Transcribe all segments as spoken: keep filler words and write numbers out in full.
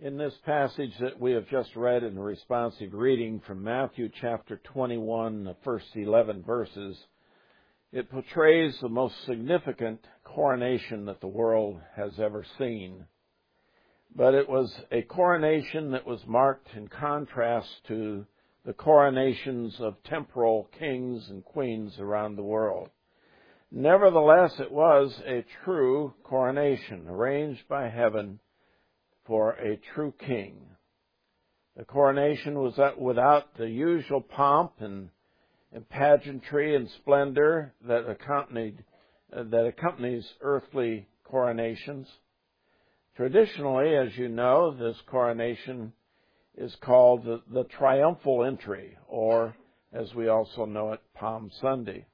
In this passage that we have just read in the responsive reading from Matthew chapter twenty-one, the first eleven verses, it portrays the most significant coronation that the world has ever seen. But it was a coronation that was marked in contrast to the coronations of temporal kings and queens around the world. Nevertheless, it was a true coronation arranged by heaven for a true king. The coronation was without the usual pomp and, and pageantry and splendor that accompanied uh, that accompanies earthly coronations. Traditionally, as you know, this coronation is called the, the triumphal entry, or as we also know it, Palm Sunday.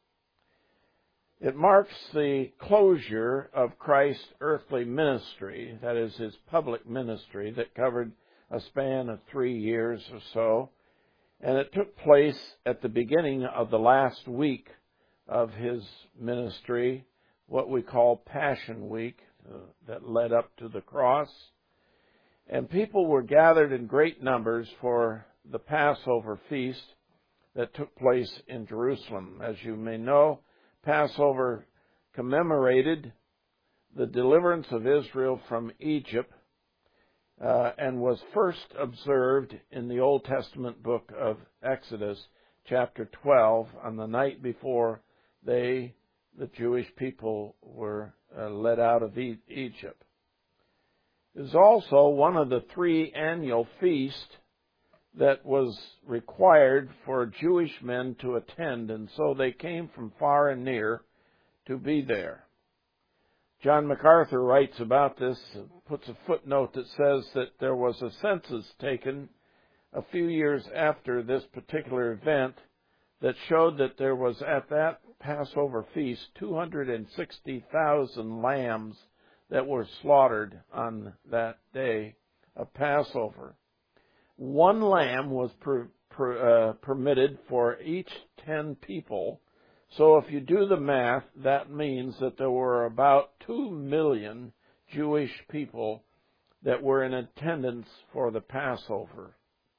It marks the closure of Christ's earthly ministry, that is, his public ministry that covered a span of three years or so, and it took place at the beginning of the last week of his ministry, what we call Passion Week, uh, that led up to the cross. And people were gathered in great numbers for the Passover feast that took place in Jerusalem. As you may know, Passover commemorated the deliverance of Israel from Egypt uh, and was first observed in the Old Testament book of Exodus, chapter twelve, on the night before they, the Jewish people, were uh, led out of e- Egypt. It is also one of the three annual feasts that was required for Jewish men to attend, and so they came from far and near to be there. John MacArthur writes about this, puts a footnote that says that there was a census taken a few years after this particular event that showed that there was at that Passover feast two hundred sixty thousand lambs that were slaughtered on that day of Passover. One lamb was per, per, uh, permitted for each ten people. So if you do the math, that means that there were about two million Jewish people that were in attendance for the Passover.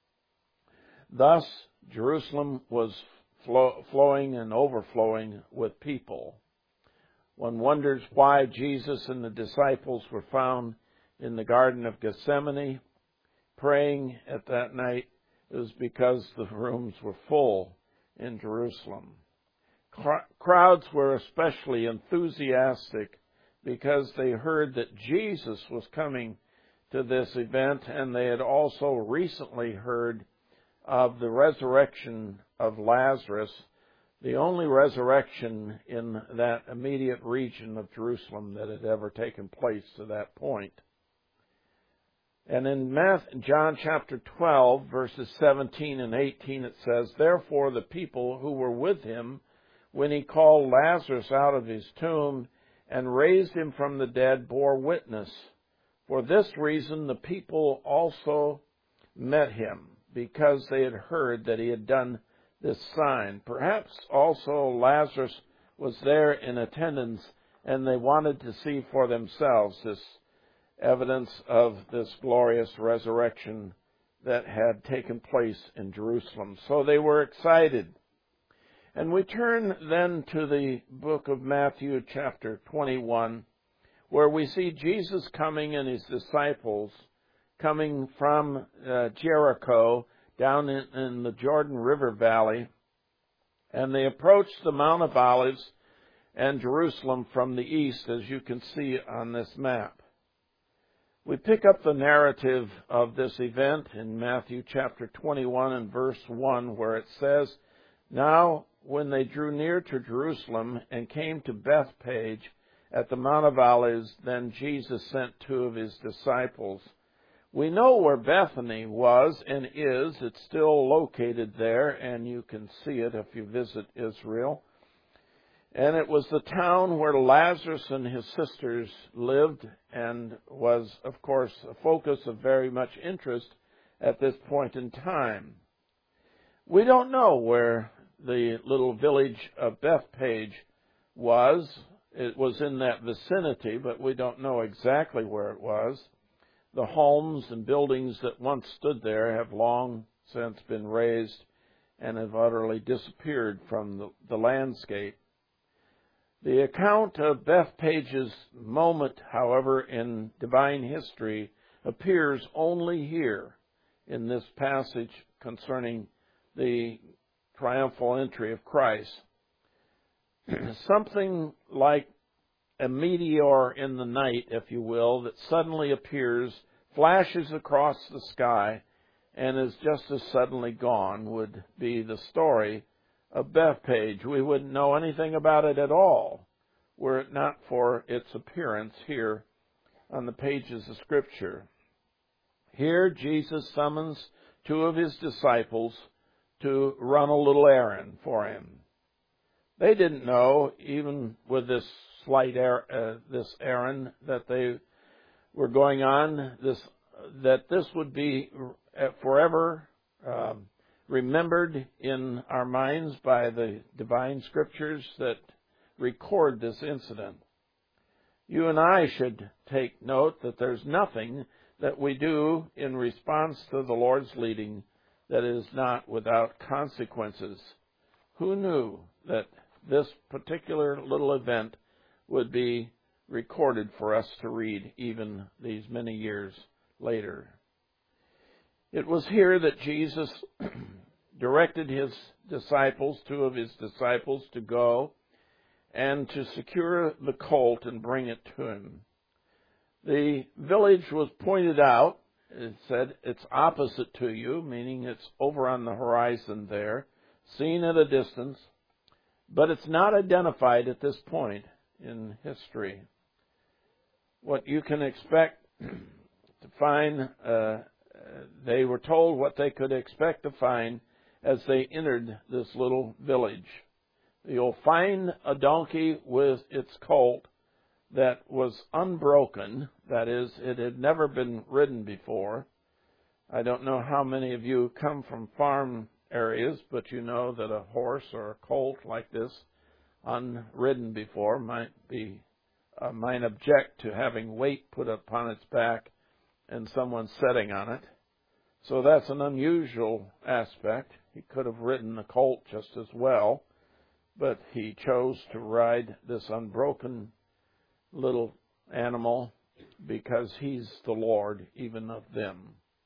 Thus, Jerusalem was flow, flowing and overflowing with people. One wonders why Jesus and the disciples were found in the Garden of Gethsemane praying at that night. It was because the rooms were full in Jerusalem. Crowds were especially enthusiastic because they heard that Jesus was coming to this event, and they had also recently heard of the resurrection of Lazarus, the only resurrection in that immediate region of Jerusalem that had ever taken place to that point. And in John chapter twelve, verses seventeen and eighteen, it says, "Therefore the people who were with him when he called Lazarus out of his tomb and raised him from the dead bore witness. For this reason the people also met him, because they had heard that he had done this sign. Perhaps also Lazarus was there in attendance, and they wanted to see for themselves this evidence of this glorious resurrection that had taken place in Jerusalem. So they were excited." And we turn then to the book of Matthew chapter twenty-one, where we see Jesus coming and his disciples coming from uh, Jericho down in, in the Jordan River Valley, and they approached the Mount of Olives and Jerusalem from the east, as you can see on this map. We pick up the narrative of this event in Matthew chapter twenty-one and verse one, where it says, "Now when they drew near to Jerusalem and came to Bethphage at the Mount of Olives, then Jesus sent two of his disciples." We know where Bethany was and is. It's still located there, and you can see it if you visit Israel. And it was the town where Lazarus and his sisters lived, and was, of course, a focus of very much interest at this point in time. We don't know where the little village of Bethphage was. It was in that vicinity, but we don't know exactly where it was. The homes and buildings that once stood there have long since been razed and have utterly disappeared from the, the landscape. The account of Bethpage's moment, however, in divine history appears only here in this passage concerning the triumphal entry of Christ. Something like a meteor in the night, if you will, that suddenly appears, flashes across the sky, and is just as suddenly gone would be the story of Bethpage. We wouldn't know anything about it at all were it not for its appearance here on the pages of Scripture. Here Jesus summons two of his disciples to run a little errand for him. They didn't know, even with this slight er, uh, this errand that they were going on, this that this would be forever um, remembered in our minds by the divine Scriptures that record this incident. You and I should take note that there's nothing that we do in response to the Lord's leading that is not without consequences. Who knew that this particular little event would be recorded for us to read even these many years later? It was here that Jesus directed his disciples, two of his disciples, to go and to secure the colt and bring it to him. The village was pointed out. It said it's opposite to you, meaning it's over on the horizon there, seen at a distance, but it's not identified at this point in history. What you can expect to find, uh, they were told what they could expect to find as they entered this little village. You'll find a donkey with its colt that was unbroken. That is, it had never been ridden before. I don't know how many of you come from farm areas, but you know that a horse or a colt like this, unridden before, might be uh, might object to having weight put upon its back and someone sitting on it. So that's an unusual aspect. He could have ridden the colt just as well, but he chose to ride this unbroken little animal because he's the Lord even of them.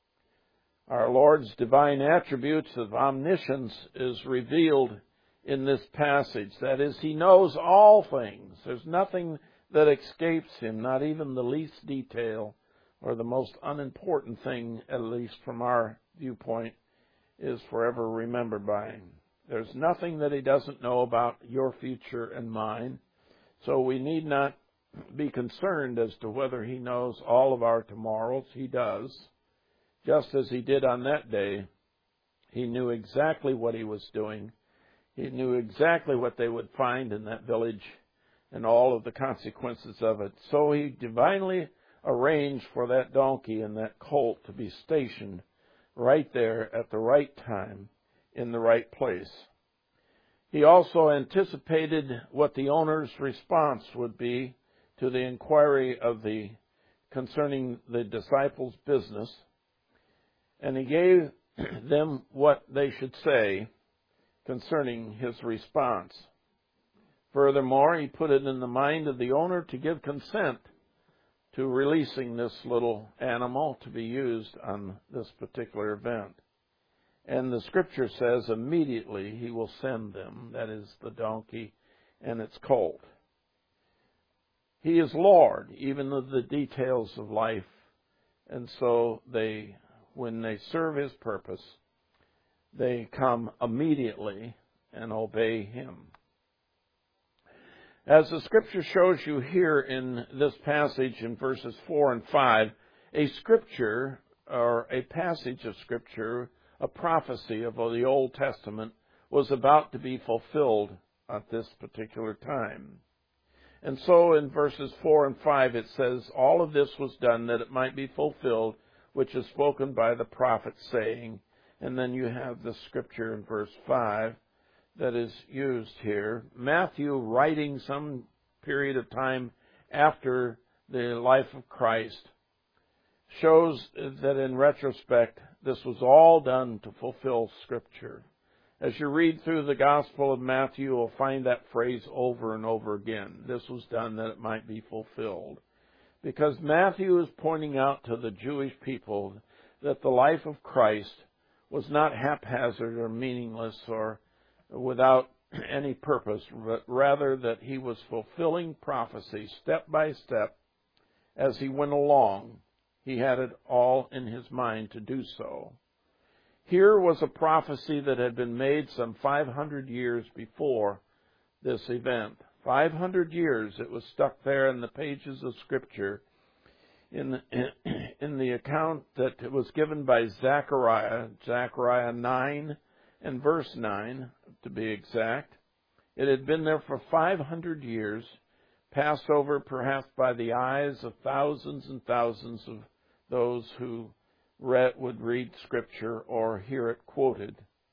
Our Lord's divine attributes of omniscience is revealed in this passage. That is, he knows all things. There's nothing that escapes him, not even the least detail or the most unimportant thing, at least from our viewpoint, is forever remembered by him. There's nothing that he doesn't know about your future and mine, so we need not be concerned as to whether he knows all of our tomorrows. He does. Just as he did on that day, he knew exactly what he was doing. He knew exactly what they would find in that village and all of the consequences of it. So he divinely arranged for that donkey and that colt to be stationed right there at the right time in the right place. He also anticipated what the owner's response would be to the inquiry of the concerning the disciples' business, and he gave them what they should say concerning his response. Furthermore, he put it in the mind of the owner to give consent to releasing this little animal to be used on this particular event. And the Scripture says immediately he will send them, that is the donkey and its colt. He is Lord, even of the details of life, and so they, when they serve his purpose, they come immediately and obey him. As the Scripture shows you here in this passage in verses four and five, a Scripture or a passage of Scripture, a prophecy of the Old Testament, was about to be fulfilled at this particular time. And so in verses four and five it says, all of this was done that it might be fulfilled, which is spoken by the prophet, saying, and then you have the Scripture in verse five that is used here. Matthew, writing some period of time after the life of Christ, shows that in retrospect, this was all done to fulfill Scripture. As you read through the Gospel of Matthew, you'll find that phrase over and over again. This was done that it might be fulfilled. Because Matthew is pointing out to the Jewish people that the life of Christ was not haphazard or meaningless or without any purpose, but rather that he was fulfilling prophecy step by step as he went along. He had it all in his mind to do so. Here was a prophecy that had been made some five hundred years before this event. five hundred years it was stuck there in the pages of Scripture in, in, in the account that was given by Zechariah, Zechariah nine and verse nine to be exact. It had been there for five hundred years, passed over perhaps by the eyes of thousands and thousands of those who read, would read Scripture or hear it quoted.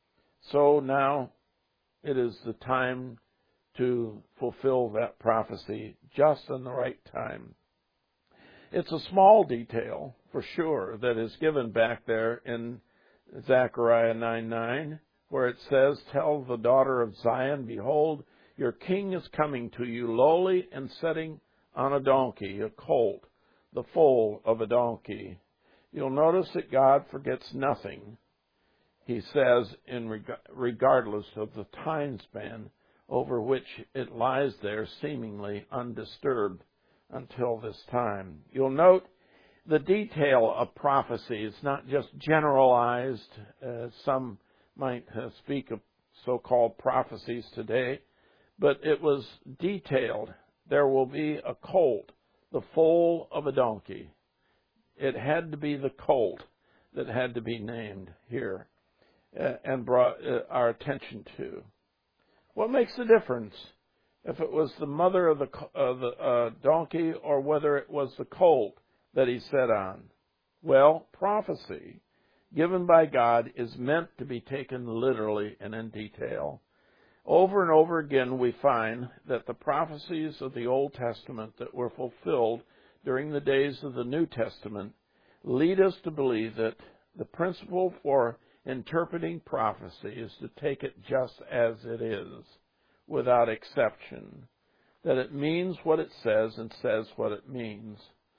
So now it is the time to fulfill that prophecy just in the right time. It's a small detail, for sure, that is given back there in Zechariah nine nine, where it says, "Tell the daughter of Zion, behold, your king is coming to you lowly and sitting on a donkey, a colt, the foal of a donkey." You'll notice that God forgets nothing, he says, in reg- regardless of the time span over which it lies there seemingly undisturbed until this time. You'll note the detail of prophecy is not just generalized, as some might uh, speak of so-called prophecies today, but it was detailed. There will be a colt, the foal of a donkey. It had to be the colt that had to be named here uh, and brought uh, our attention to. What makes the difference if it was the mother of the, uh, the uh, donkey or whether it was the colt that he sat on? Well, prophecy given by God is meant to be taken literally and in detail. Over and over again we find that the prophecies of the Old Testament that were fulfilled during the days of the New Testament lead us to believe that the principle for interpreting prophecy is to take it just as it is, without exception, that it means what it says and says what it means,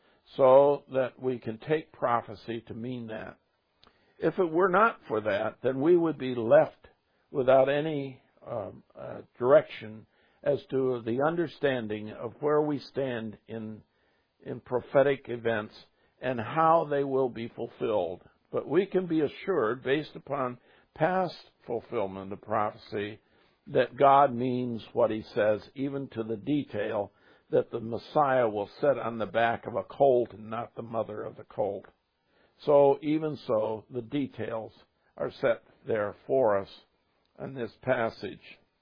so that we can take prophecy to mean that. If it were not for that, then we would be left without any um, uh, direction as to the understanding of where we stand in in prophetic events and how they will be fulfilled. But we can be assured, based upon past fulfillment of prophecy, that God means what he says, even to the detail that the Messiah will sit on the back of a colt and not the mother of the colt. So even so, the details are set there for us in this passage.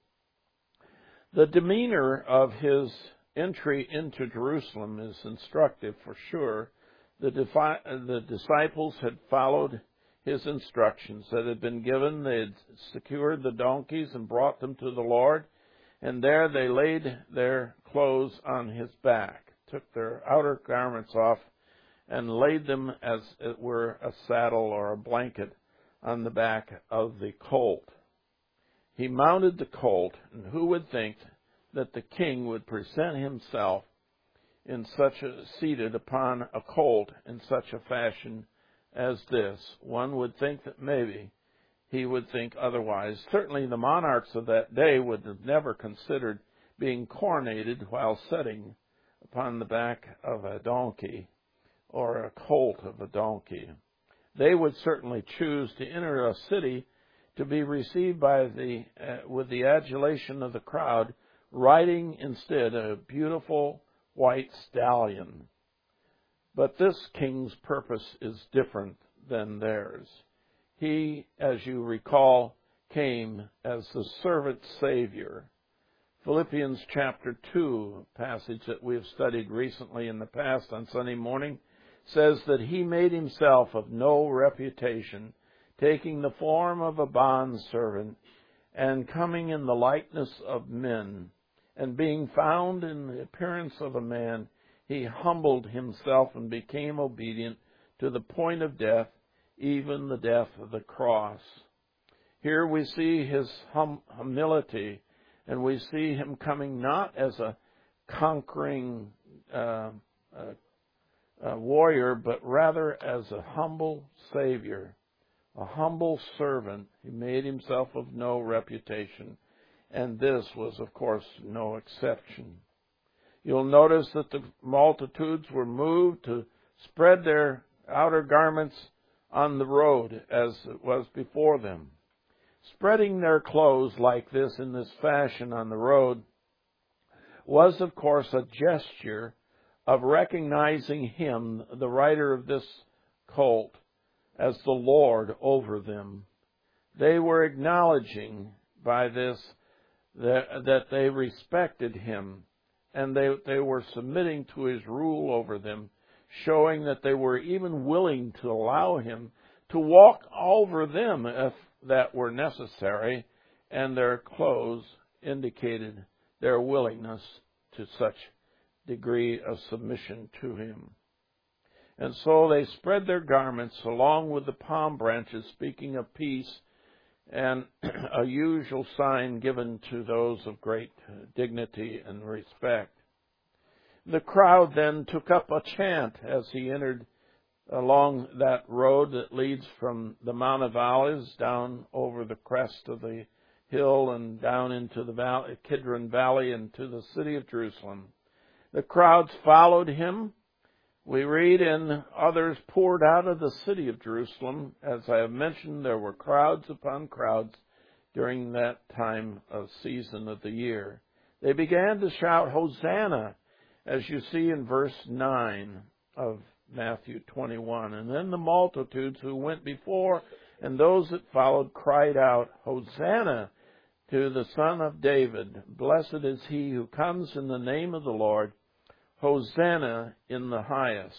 The demeanor of his entry into Jerusalem is instructive for sure. The, defi- the disciples had followed his instructions that had been given. They had secured the donkeys and brought them to the Lord, and there they laid their clothes on his back, took their outer garments off, and laid them as it were a saddle or a blanket on the back of the colt. He mounted the colt, and who would think that the king would present himself in such a, seated upon a colt in such a fashion as this? One would think that maybe he would think otherwise. Certainly the monarchs of that day would have never considered being coronated while sitting upon the back of a donkey or a colt of a donkey. They would certainly choose to enter a city to be received by the uh, with the adulation of the crowd, riding instead a beautiful white stallion. But this king's purpose is different than theirs. He, as you recall, came as the servant Savior. Philippians chapter two, passage that we have studied recently in the past on Sunday morning, says that he made himself of no reputation, taking the form of a bondservant, and coming in the likeness of men, and being found in the appearance of a man, he humbled himself and became obedient to the point of death, even the death of the cross. Here we see his hum- humility, and we see him coming not as a conquering uh, uh, uh, warrior, but rather as a humble Savior, a humble servant. He made himself of no reputation, and this was, of course, no exception. You'll notice that the multitudes were moved to spread their outer garments on the road as it was before them. Spreading their clothes like this in this fashion on the road was, of course, a gesture of recognizing him, the rider of this colt, as the Lord over them. They were acknowledging by this that, that they respected him, and they, they were submitting to his rule over them, showing that they were even willing to allow him to walk over them if that were necessary, and their clothes indicated their willingness to such degree of submission to him. And so they spread their garments along with the palm branches, speaking of peace, and a usual sign given to those of great dignity and respect. The crowd then took up a chant as he entered along that road that leads from the Mount of Olives down over the crest of the hill and down into the valley, Kidron Valley, and to the city of Jerusalem. The crowds followed him. We read, and others poured out of the city of Jerusalem. As I have mentioned, there were crowds upon crowds during that time of season of the year. They began to shout, Hosanna, as you see in verse nine of Matthew twenty-one. And then the multitudes who went before and those that followed cried out, Hosanna to the Son of David. Blessed is he who comes in the name of the Lord. Hosanna in the highest.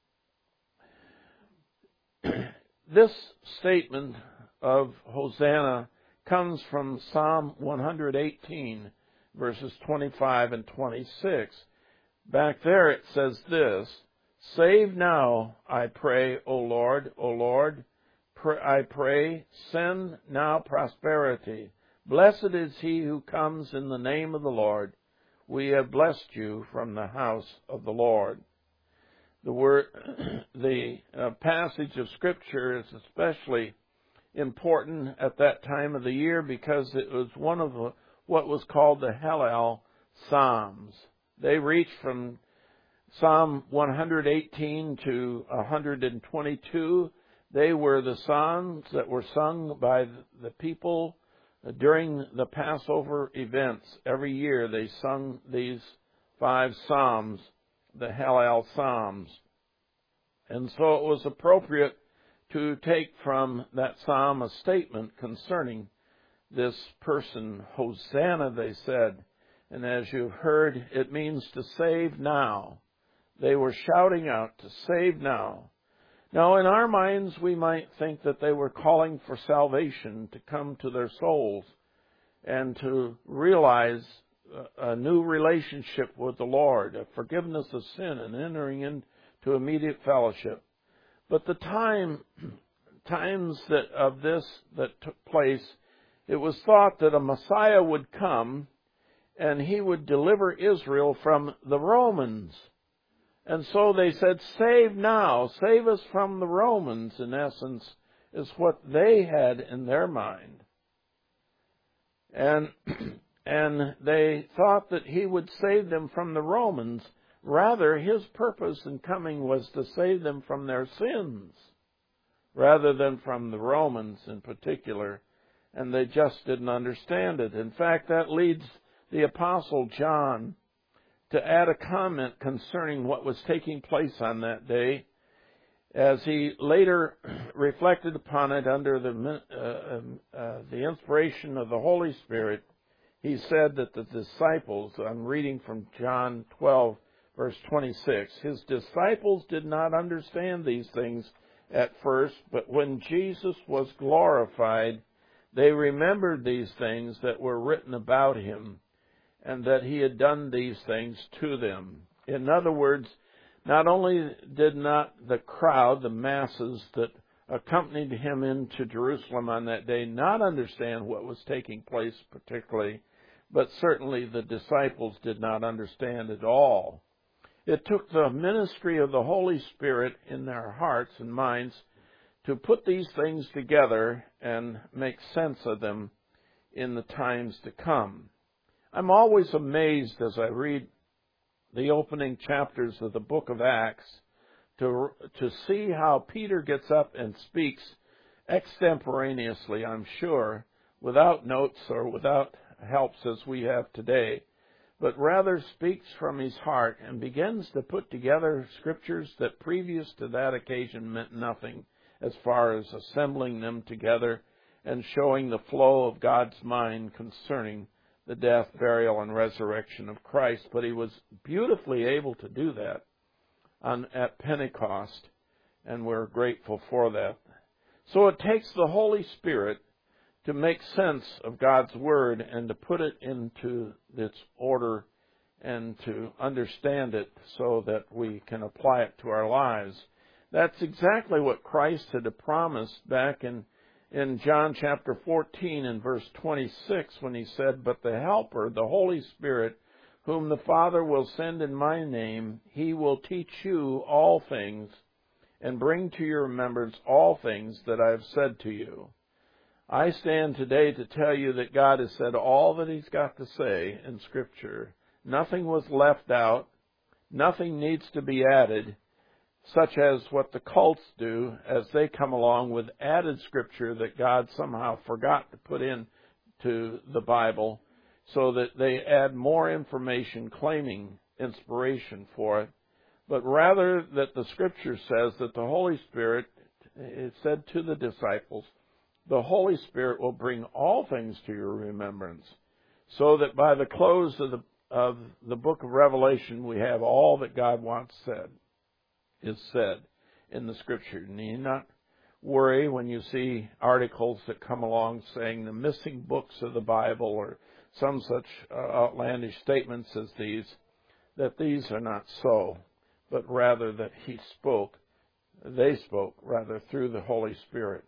This statement of Hosanna comes from Psalm one eighteen, verses twenty-five and twenty-six. Back there it says this, Save now, I pray, O Lord, O Lord, I pray, send now prosperity. Blessed is he who comes in the name of the Lord. We have blessed you from the house of the Lord. The word, the uh, passage of Scripture is especially important at that time of the year because it was one of the, what was called the Hallel Psalms. They reach from Psalm one eighteen to one twenty-two. They were the psalms that were sung by the people during the Passover events. Every year they sung these five psalms, the Hallel Psalms. And so it was appropriate to take from that psalm a statement concerning this person. Hosanna, they said. And as you've heard, it means to save now. They were shouting out to save now. Now, in our minds, we might think that they were calling for salvation to come to their souls and to realize a new relationship with the Lord, a forgiveness of sin and entering into immediate fellowship. But the time, times that of this that took place, it was thought that a Messiah would come and he would deliver Israel from the Romans. And so they said, save now, save us from the Romans, in essence, is what they had in their mind. And, and they thought that he would save them from the Romans. Rather, his purpose in coming was to save them from their sins, rather than from the Romans in particular. And they just didn't understand it. In fact, that leads the Apostle John to add a comment concerning what was taking place on that day, as he later reflected upon it under the uh, uh, the inspiration of the Holy Spirit. He said that the disciples, I'm reading from John twelve, verse twenty-six, his disciples did not understand these things at first, but when Jesus was glorified, they remembered these things that were written about him, and that he had done these things to them. In other words, Not only did not the crowd, the masses that accompanied him into Jerusalem on that day, not understand what was taking place particularly, but certainly the disciples did not understand at all. It took the ministry of the Holy Spirit in their hearts and minds to put these things together and make sense of them in the times to come. I'm always amazed as I read the opening chapters of the book of Acts to, to see how Peter gets up and speaks extemporaneously, I'm sure, without notes or without helps as we have today, but rather speaks from his heart and begins to put together scriptures that previous to that occasion meant nothing as far as assembling them together and showing the flow of God's mind concerning the death, burial, and resurrection of Christ. But he was beautifully able to do that on, at Pentecost, and we're grateful for that. So it takes the Holy Spirit to make sense of God's Word and to put it into its order and to understand it so that we can apply it to our lives. That's exactly what Christ had promised back in, in John chapter fourteen and verse twenty-six when he said, "But the Helper, the Holy Spirit, whom the Father will send in my name, he will teach you all things and bring to your remembrance all things that I have said to you." I stand today to tell you that God has said all that he's got to say in Scripture. Nothing was left out. Nothing needs to be added, such as what the cults do as they come along with added Scripture that God somehow forgot to put in to the Bible, so that they add more information claiming inspiration for it. But rather that the Scripture says that the Holy Spirit, it said to the disciples, the Holy Spirit will bring all things to your remembrance, so that by the close of the of the book of Revelation, we have all that God wants said, is said in the Scripture. You need not worry when you see articles that come along saying the missing books of the Bible or some such uh, outlandish statements as these, that these are not so, but rather that he spoke, they spoke, rather, through the Holy Spirit.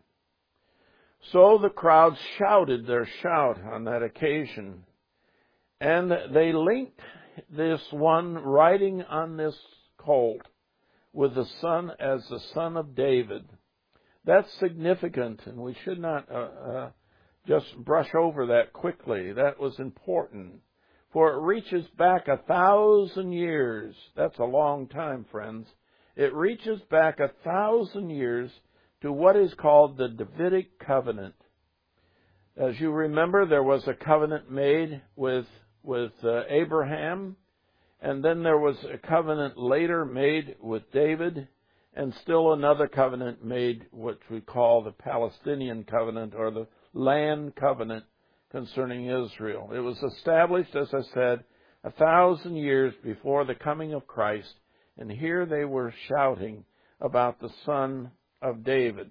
So the crowd shouted their shout on that occasion, and they linked this one riding on this colt with the son as the son of David. That's significant, and we should not uh, uh, just brush over that quickly. That was important, for it reaches back a thousand years. That's a long time, friends. It reaches back a thousand years to what is called the Davidic covenant. As you remember, there was a covenant made with with uh, Abraham, and then there was a covenant later made with David, and still another covenant made, which we call the Palestinian covenant or the land covenant concerning Israel. It was established, as I said, a thousand years before the coming of Christ, and here they were shouting about the Son of David.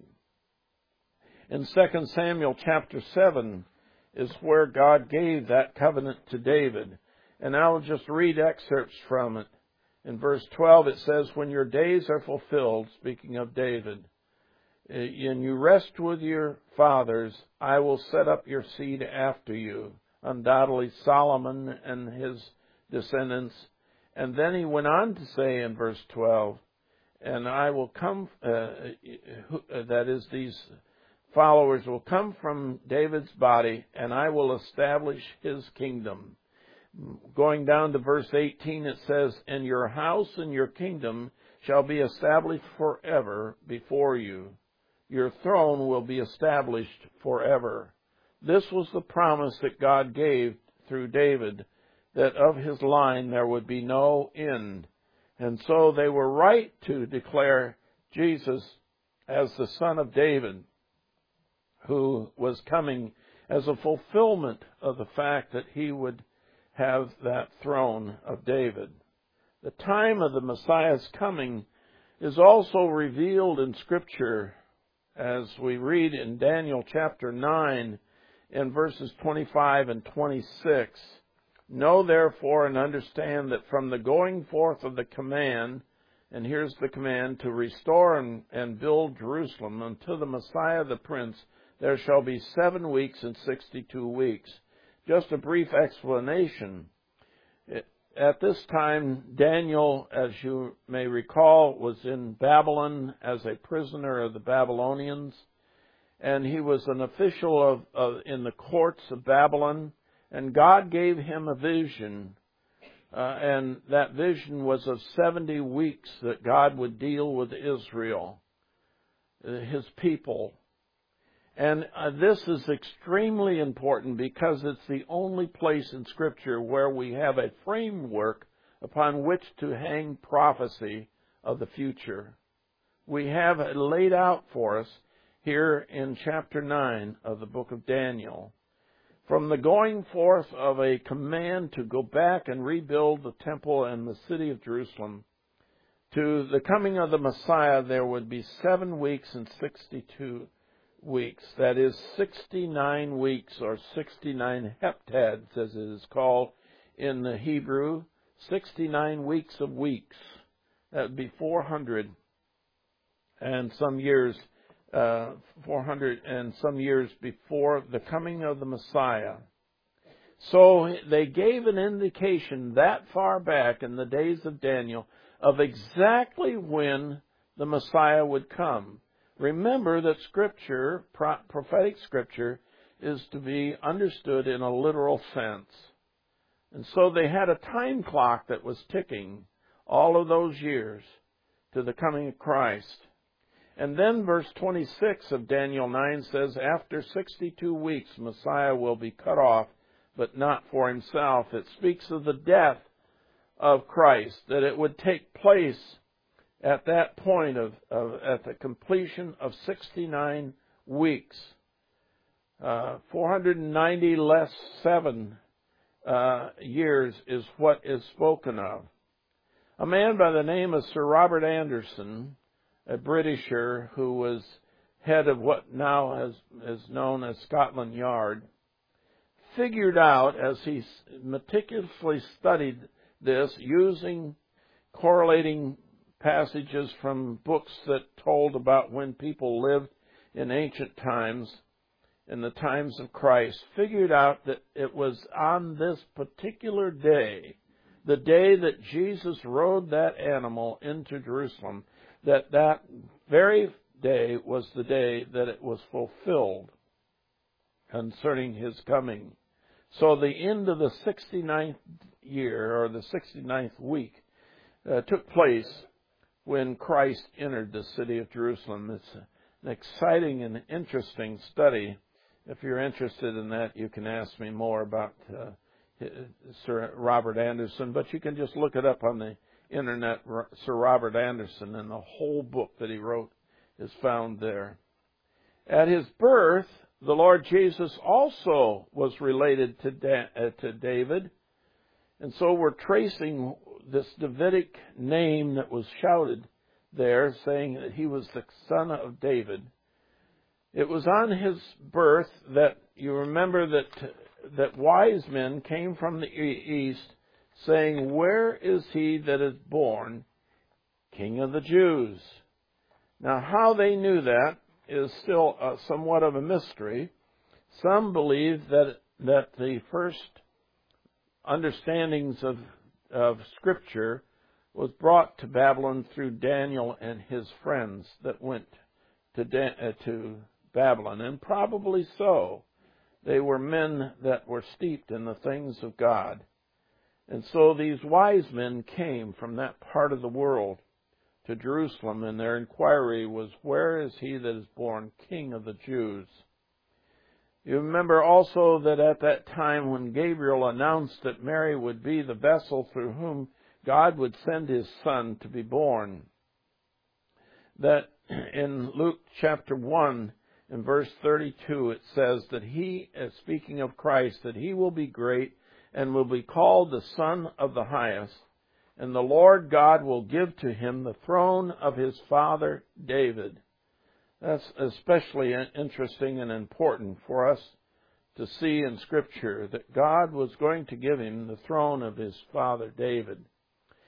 In Second Samuel chapter seven is where God gave that covenant to David. And I'll just read excerpts from it. In verse twelve it says, "When your days are fulfilled," speaking of David, "and you rest with your fathers, I will set up your seed after you," undoubtedly Solomon and his descendants. And then he went on to say in verse twelve, "And I will come," uh, that is, these followers will come from David's body, and I will establish his kingdom. Going down to verse eighteen, it says, "And your house and your kingdom shall be established forever before you. Your throne will be established forever." This was the promise that God gave through David, that of his line there would be no end. And so they were right to declare Jesus as the Son of David, who was coming as a fulfillment of the fact that he would have that throne of David. The time of the Messiah's coming is also revealed in Scripture, as we read in Daniel chapter nine in verses twenty-five and twenty-six. "Know therefore and understand that from the going forth of the command," And here's the command: to restore and, and build Jerusalem unto the Messiah the Prince. There shall be seven weeks and sixty-two weeks. Just a brief explanation. It, at this time, Daniel, as you may recall, was in Babylon as a prisoner of the Babylonians. And he was an official of, of in the courts of Babylon. And God gave him a vision. Uh, and that vision was of seventy weeks that God would deal with Israel, his people. And uh, this is extremely important because it's the only place in Scripture where we have a framework upon which to hang prophecy of the future. We have it laid out for us here in chapter nine of the book of Daniel. From the going forth of a command to go back and rebuild the temple and the city of Jerusalem to the coming of the Messiah, there would be seven weeks and sixty-two weeks. That is sixty-nine weeks, or sixty-nine heptads, as it is called in the Hebrew. sixty-nine weeks of weeks. That would be four hundred and some years, uh, four hundred and some years before the coming of the Messiah. So they gave an indication that far back in the days of Daniel of exactly when the Messiah would come. Remember that Scripture, prophetic Scripture, is to be understood in a literal sense. And so they had a time clock that was ticking all of those years to the coming of Christ. And then verse twenty-six of Daniel nine says, after sixty-two weeks, Messiah will be cut off, but not for himself. It speaks of the death of Christ, that it would take place at that point of, of at the completion of sixty-nine weeks. Uh, four hundred ninety less seven uh, years is what is spoken of. A man by the name of Sir Robert Anderson, a Britisher who was head of what now is, is known as Scotland Yard, figured out, as he meticulously studied this, using correlating passages from books that told about when people lived in ancient times, in the times of Christ, figured out that it was on this particular day, the day that Jesus rode that animal into Jerusalem, that that very day was the day that it was fulfilled concerning his coming. So the end of the sixty-ninth year, or the sixty-ninth week, uh, took place when Christ entered the city of Jerusalem. It's an exciting and interesting study. If you're interested in that, you can ask me more about uh, Sir Robert Anderson, but you can just look it up on the internet, Sir Robert Anderson, and the whole book that he wrote is found there. At his birth, the Lord Jesus also was related to, da- uh, to David, and so we're tracing this Davidic name that was shouted there, saying that he was the son of David. It was on his birth that you remember that that wise men came from the east, saying, "Where is he that is born King of the Jews?" Now, how they knew that is still uh, somewhat of a mystery. Some believe that that the first understandings of of Scripture was brought to Babylon through Daniel and his friends that went to Dan- uh, to Babylon, and probably so. They were men that were steeped in the things of God. And so these wise men came from that part of the world to Jerusalem, and their inquiry was, where is he that is born King of the Jews? You remember also that at that time when Gabriel announced that Mary would be the vessel through whom God would send his son to be born, that in Luke chapter one, in verse thirty-two, it says that he, speaking of Christ, that he will be great and will be called the Son of the Highest, and the Lord God will give to him the throne of his father David. That's especially interesting and important for us to see in Scripture, that God was going to give him the throne of his father David.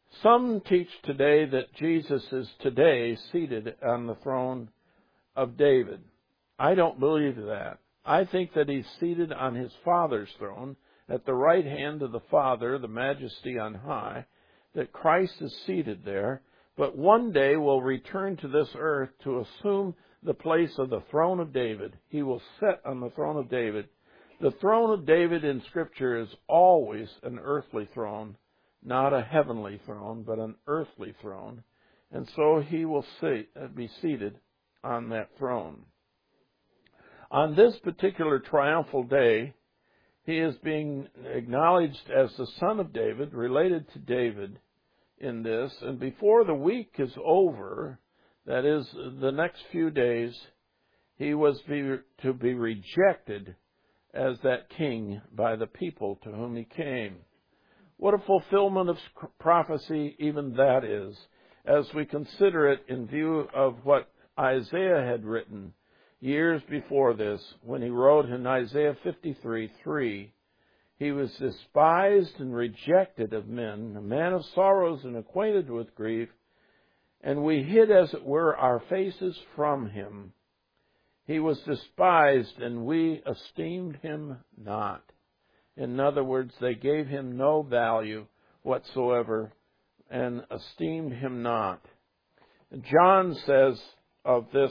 Some teach today that Jesus is today seated on the throne of David. I don't believe that. I think that he's seated on his Father's throne, at the right hand of the Father, the majesty on high, that Christ is seated there, but one day will return to this earth to assume the place of the throne of David. He will sit on the throne of David. The throne of David in Scripture is always an earthly throne, not a heavenly throne, but an earthly throne. And so he will sit, be seated on that throne. On this particular triumphal day, he is being acknowledged as the Son of David, related to David in this. And before the week is over, that is, the next few days, he was be, to be rejected as that king by the people to whom he came. What a fulfillment of prophecy even that is, as we consider it in view of what Isaiah had written years before this, when he wrote in Isaiah fifty-three three, he was despised and rejected of men, a man of sorrows and acquainted with grief, and we hid, as it were, our faces from him. He was despised, and we esteemed him not. In other words, they gave him no value whatsoever and esteemed him not. John says of this,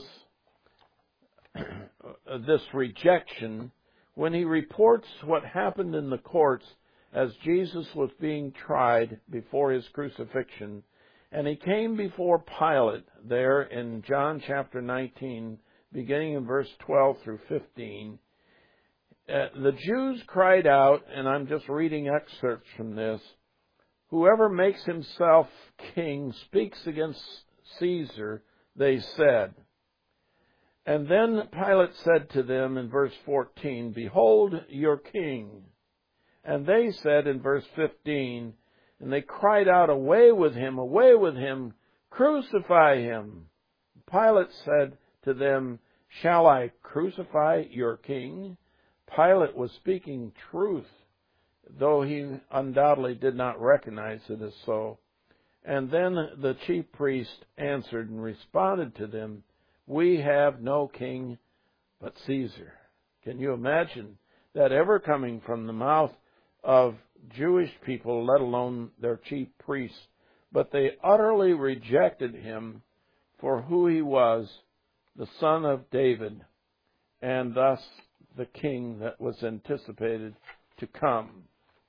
this rejection, when he reports what happened in the courts as Jesus was being tried before his crucifixion, and he came before Pilate there in John chapter nineteen, beginning in verse twelve through fifteen, uh, the Jews cried out, and I'm just reading excerpts from this, "Whoever makes himself king speaks against Caesar," they said. And then Pilate said to them in verse fourteen, "Behold your king." And they said in verse fifteen, and they cried out, "Away with him, away with him, crucify him." Pilate said to them, "Shall I crucify your king?" Pilate was speaking truth, though he undoubtedly did not recognize it as so. And then the chief priest answered and responded to them, "We have no king but Caesar." Can you imagine that ever coming from the mouth of Jewish people, let alone their chief priests? But they utterly rejected him for who he was, the son of David, and thus the king that was anticipated to come.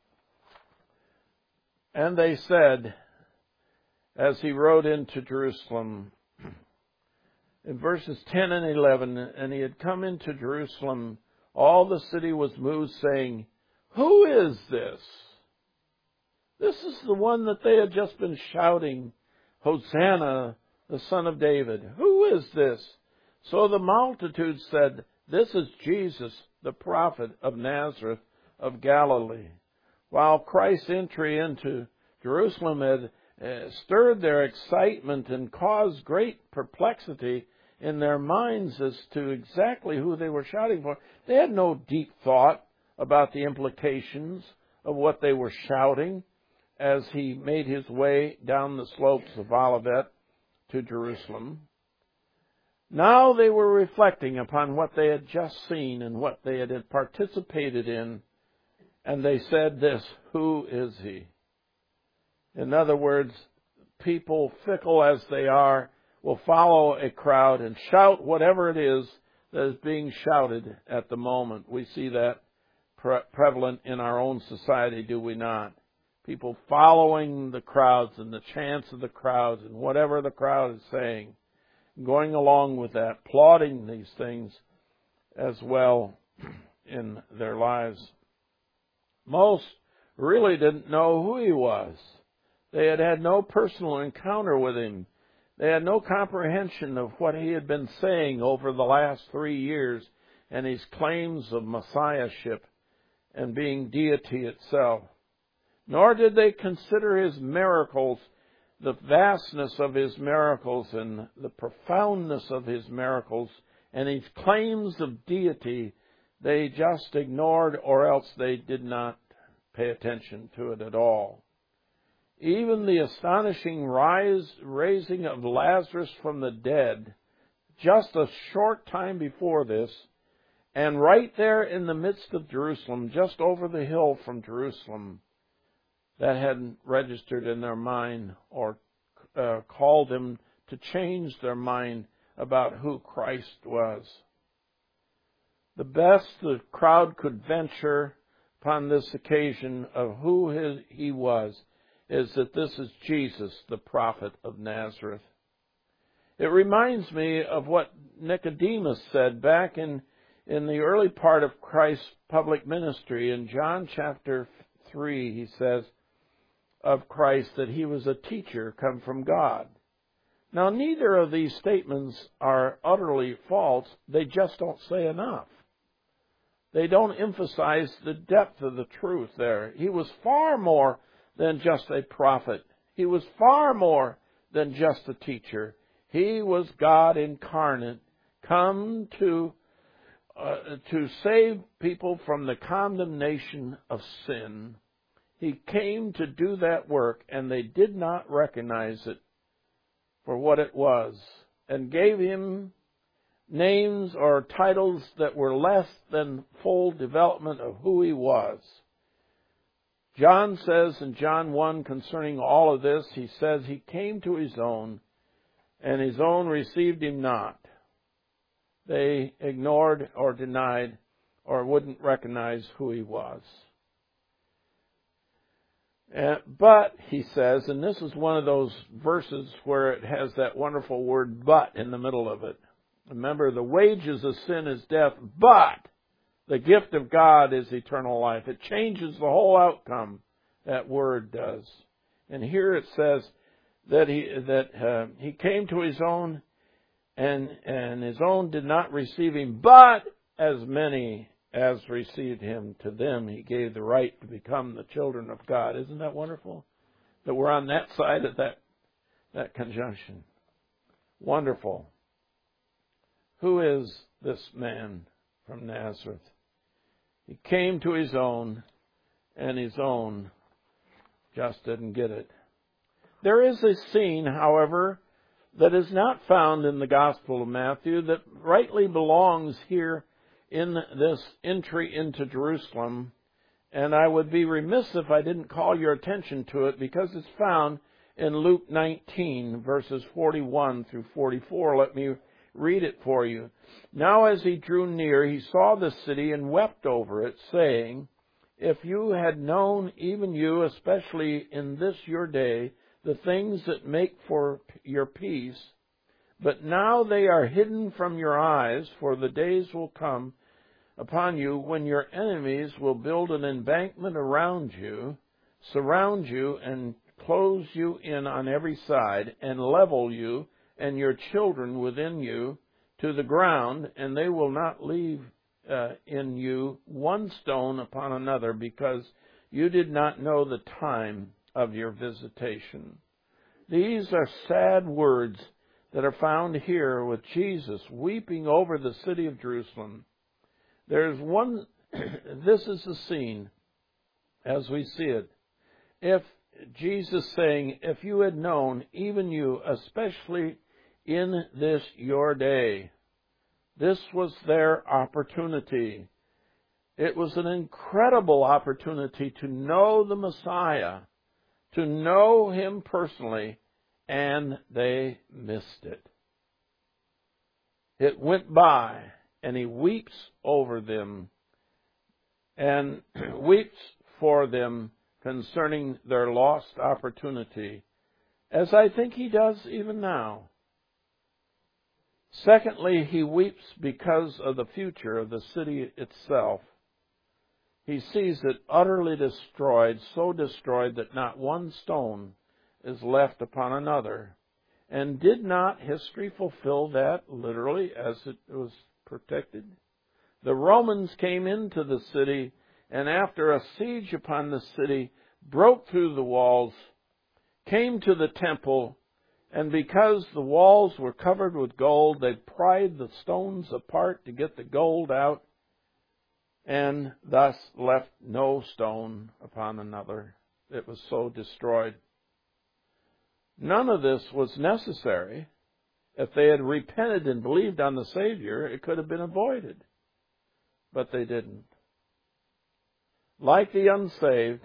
And they said, as he rode into Jerusalem, in verses ten and eleven, and he had come into Jerusalem, all the city was moved, saying, "Who is this?" This is the one that they had just been shouting, "Hosanna, the Son of David. Who is this?" So the multitude said, "This is Jesus, the prophet of Nazareth of Galilee." While Christ's entry into Jerusalem had uh, stirred their excitement and caused great perplexity in their minds as to exactly who they were shouting for, they had no deep thought about the implications of what they were shouting as he made his way down the slopes of Olivet to Jerusalem. Now they were reflecting upon what they had just seen and what they had participated in, and they said this, "Who is he?" In other words, people, fickle as they are, will follow a crowd and shout whatever it is that is being shouted at the moment. We see that pre- prevalent in our own society, do we not? People following the crowds and the chants of the crowds and whatever the crowd is saying, going along with that, plotting these things as well in their lives. Most really didn't know who he was. They had had no personal encounter with him. They had no comprehension of what he had been saying over the last three years and his claims of messiahship and being deity itself. Nor did they consider his miracles, the vastness of his miracles and the profoundness of his miracles and his claims of deity. They just ignored, or else they did not pay attention to it at all. even the astonishing rise, raising of Lazarus from the dead, just a short time before this, and right there in the midst of Jerusalem, just over the hill from Jerusalem, that hadn't registered in their mind or uh, called them to change their mind about who Christ was. The best the crowd could venture upon this occasion of who his, he was is that this is Jesus, the prophet of Nazareth. It reminds me of what Nicodemus said back in, in the early part of Christ's public ministry. In John chapter three, he says of Christ that he was a teacher come from God. Now, neither of these statements are utterly false. They just don't say enough. They don't emphasize the depth of the truth there. He was far more than just a prophet. He was far more than just a teacher. He was God incarnate, come to uh, to save people from the condemnation of sin. He came to do that work, and they did not recognize it for what it was, and gave him names or titles that were less than full development of who he was. John says in John one concerning all of this, he says he came to his own, and his own received him not. They ignored or denied or wouldn't recognize who he was. Uh, but, he says, and this is one of those verses where it has that wonderful word but in the middle of it. Remember, the wages of sin is death, but the gift of God is eternal life. It changes the whole outcome, that word does. And here it says that he that uh, he came to his own, and and his own did not receive him, but as many as received him, to them he gave the right to become the children of God. Isn't that wonderful? That we're on that side of that, that conjunction. Wonderful. Who is this man from Nazareth? He came to his own, and his own just didn't get it. There is a scene, however, that is not found in the Gospel of Matthew that rightly belongs here in this entry into Jerusalem, and I would be remiss if I didn't call your attention to it, because it's found in Luke nineteen, verses forty-one through forty-four. Let me read it for you. Now as he drew near, he saw the city and wept over it, saying, if you had known, even you, especially in this your day, the things that make for your peace, but now they are hidden from your eyes, for the days will come upon you when your enemies will build an embankment around you, surround you, and close you in on every side, and level you and your children within you to the ground, and they will not leave uh, in you one stone upon another, because you did not know the time of your visitation. These are sad words that are found here with Jesus weeping over the city of Jerusalem. There's one, this is the scene as we see it. If Jesus saying, if you had known, even you, especially in this your day, this was their opportunity. It was an incredible opportunity to know the Messiah, to know him personally, and they missed it. It went by, and he weeps over them and weeps for them concerning their lost opportunity, as I think he does even now. Secondly, he weeps because of the future of the city itself. He sees it utterly destroyed, so destroyed that not one stone is left upon another. And did not history fulfill that literally as it was protected? The Romans came into the city, and after a siege upon the city, broke through the walls, came to the temple, and because the walls were covered with gold, they pried the stones apart to get the gold out, and thus left no stone upon another. It was so destroyed. None of this was necessary. If they had repented and believed on the Savior, it could have been avoided. But they didn't. Like the unsaved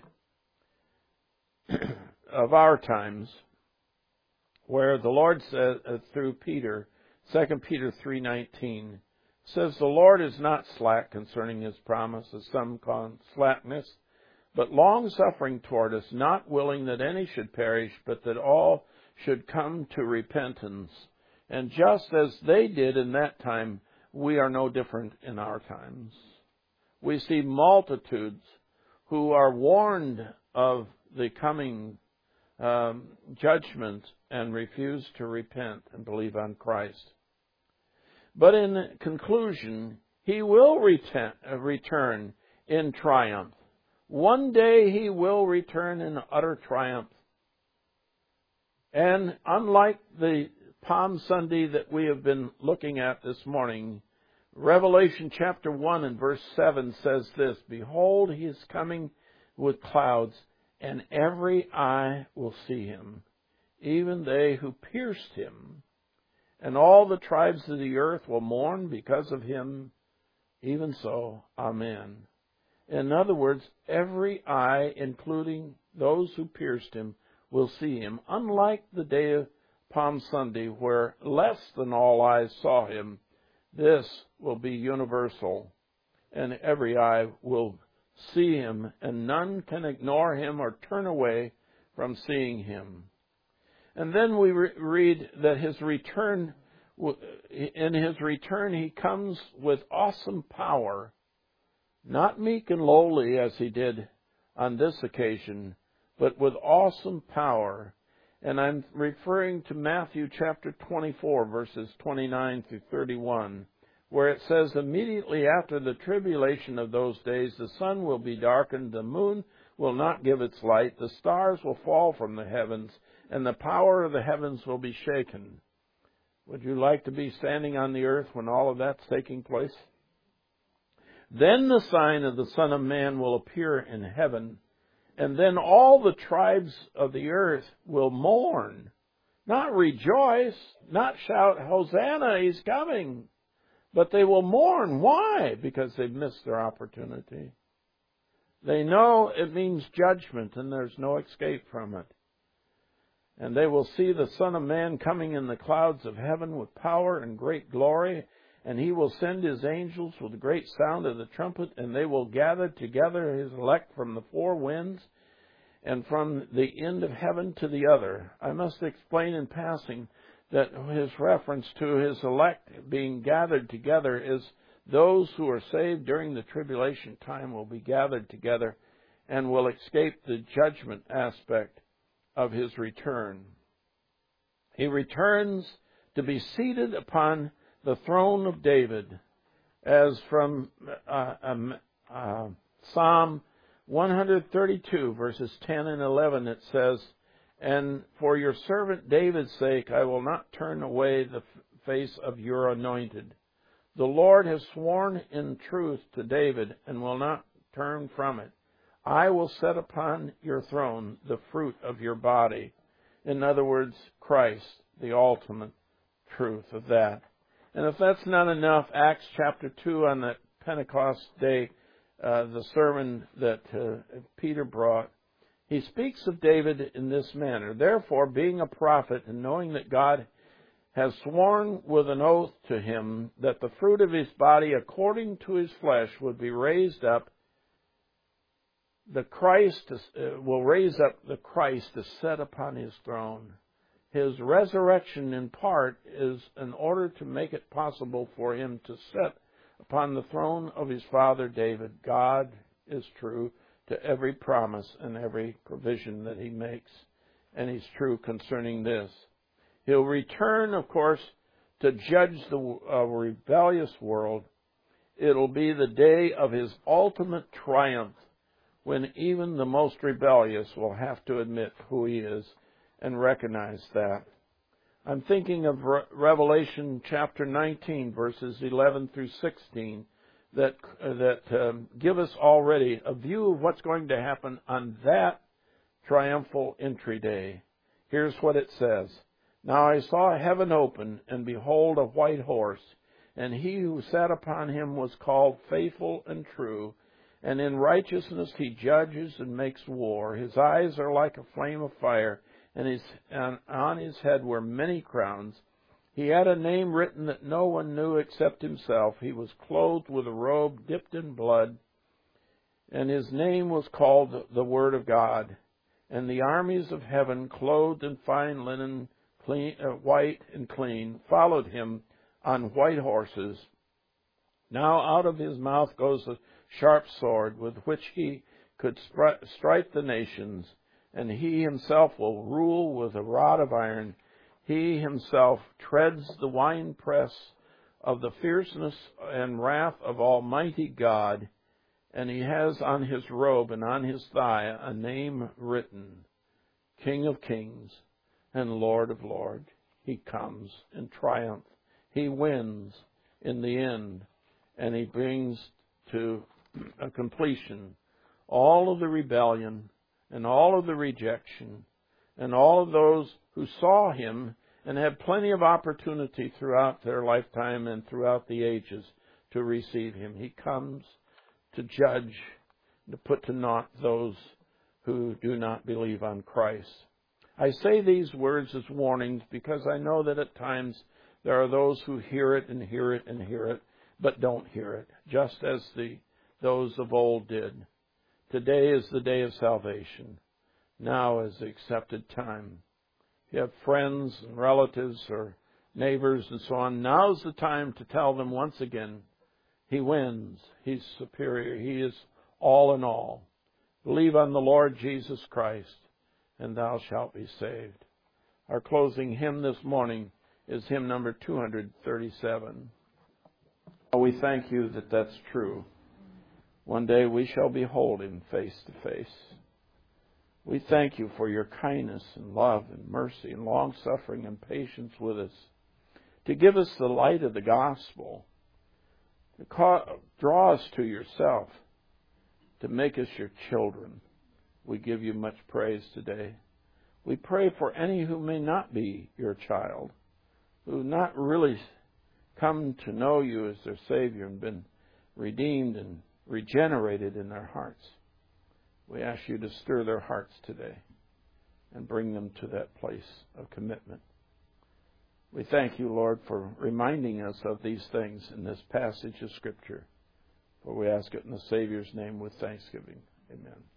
of our times, where the Lord said uh, through Peter, Second Peter three nineteen, says, "The Lord is not slack concerning His promise, as some call slackness, but long-suffering toward us, not willing that any should perish, but that all should come to repentance." And just as they did in that time, we are no different in our times. We see multitudes who are warned of the coming um, judgment and refuse to repent and believe on Christ. But in conclusion, He will return, uh, return in triumph. One day He will return in utter triumph. And unlike the Palm Sunday that we have been looking at this morning, Revelation chapter one and verse seven says this, "Behold, He is coming with clouds, and every eye will see Him, even they who pierced Him. And all the tribes of the earth will mourn because of Him. Even so, Amen." In other words, every eye, including those who pierced Him, will see Him. Unlike the day of Palm Sunday, where less than all eyes saw Him, this will be universal, and every eye will see Him, and none can ignore Him or turn away from seeing Him. And then we re- read that His return, in His return, He comes with awesome power, not meek and lowly as He did on this occasion, but with awesome power. And I'm referring to Matthew chapter twenty-four, verses twenty-nine through thirty-one, where it says, "Immediately after the tribulation of those days, the sun will be darkened, the moon will not give its light, the stars will fall from the heavens, and the power of the heavens will be shaken." Would you like to be standing on the earth when all of that's taking place? "Then the sign of the Son of Man will appear in heaven, and then all the tribes of the earth will mourn." Not rejoice, not shout, "Hosanna, He's coming." But they will mourn. Why? Because they've missed their opportunity. They know it means judgment, and there's no escape from it. "And they will see the Son of Man coming in the clouds of heaven with power and great glory. And He will send His angels with a great sound of the trumpet, and they will gather together His elect from the four winds and from the end of heaven to the other." I must explain in passing that His reference to His elect being gathered together is those who are saved during the tribulation time will be gathered together and will escape the judgment aspect of His return. He returns to be seated upon the throne of David, as from uh, um, uh, Psalm one thirty-two, verses ten and eleven, it says, "And for your servant David's sake, I will not turn away the face of your anointed. The Lord has sworn in truth to David and will not turn from it. I will set upon your throne the fruit of your body." In other words, Christ, the ultimate truth of that. And if that's not enough, Acts chapter two on that Pentecost day, uh, the sermon that uh, Peter brought, he speaks of David in this manner. "Therefore, being a prophet and knowing that God has sworn with an oath to him that the fruit of his body according to his flesh would be raised up, the Christ uh, will raise up the Christ to sit upon His throne." His resurrection in part is in order to make it possible for Him to sit upon the throne of His father David. God is true to every promise and every provision that He makes, and He's true concerning this. He'll return, of course, to judge the uh, rebellious world. It'll be the day of His ultimate triumph, when even the most rebellious will have to admit who He is and recognize that. I'm thinking of Re- Revelation chapter nineteen, verses eleven through sixteen, that uh, that um, give us already a view of what's going to happen on that triumphal entry day. Here's what it says. Now I saw heaven open, and behold, a white horse, and he who sat upon him was called Faithful and True, and in righteousness he judges and makes war. His eyes are like a flame of fire, and, his, and on his head were many crowns. He had a name written that no one knew except himself. He was clothed with a robe dipped in blood, and his name was called the Word of God. And the armies of heaven, clothed in fine linen, clean, uh, white and clean, followed him on white horses. Now out of his mouth goes a sharp sword, with which he could spri- strike the nations, and he himself will rule with a rod of iron. He himself treads the winepress of the fierceness and wrath of Almighty God, and he has on his robe and on his thigh a name written, King of Kings and Lord of Lords. He comes in triumph. He wins in the end, and he brings to a completion all of the rebellion and all of the rejection and all of those who saw him and had plenty of opportunity throughout their lifetime and throughout the ages to receive him. He comes to judge, to put to naught those who do not believe on Christ. I say these words as warnings because I know that at times there are those who hear it and hear it and hear it, but don't hear it, just as the those of old did. Today is the day of salvation. Now is the accepted time. If you have friends and relatives or neighbors and so on, now's the time to tell them once again, He wins. He's superior. He is all in all. Believe on the Lord Jesus Christ, and thou shalt be saved. Our closing hymn this morning is hymn number two thirty-seven. We thank you that that's true. One day we shall behold him face to face. We thank you for your kindness and love and mercy and long-suffering and patience with us, to give us the light of the gospel, to call, draw us to yourself, to make us your children. We give you much praise today. We pray for any who may not be your child, who have not really come to know you as their Savior and been redeemed and regenerated in their hearts. We ask you to stir their hearts today and bring them to that place of commitment. We thank you, Lord, for reminding us of these things in this passage of Scripture. For we ask it in the Savior's name with thanksgiving. Amen.